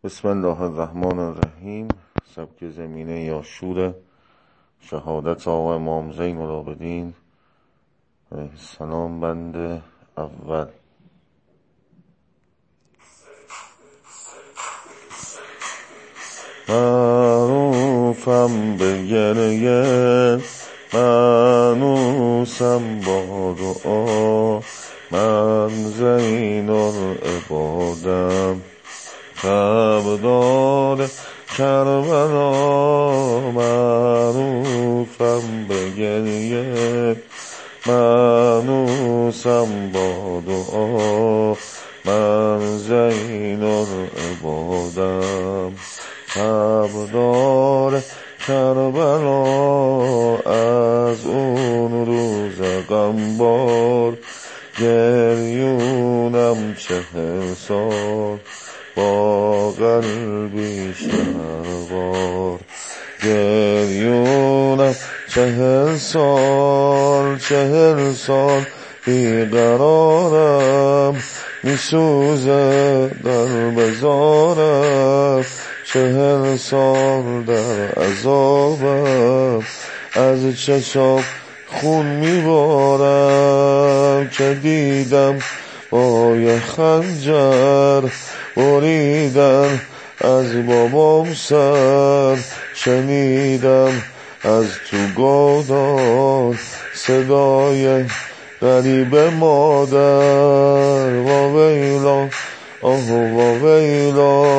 بسم الله الرحمن الرحیم. سبک زمینه یا شور شهادت آقا امام زین العابدین علیه السلام، بند اول. معروفم به گریه، مانوسم با دعا، من زین العبادم خبردار کربلا. معروفم به گریه، مانوسم با دعا، من زین العبادم خبردار کربلا. از اون روز غمبار گریونم 40 سال، با قلبی شهربار گریونم 40 سال. 40 سال بیقرارم، میسوزه در بزارم. 40 سال در عذابم، از چشام خون میبارم. که دیدم با یه خنجر بریدن از بابام سر، شنیدم از تو گودان صدای غریب مادر. واویلا آه واویلا،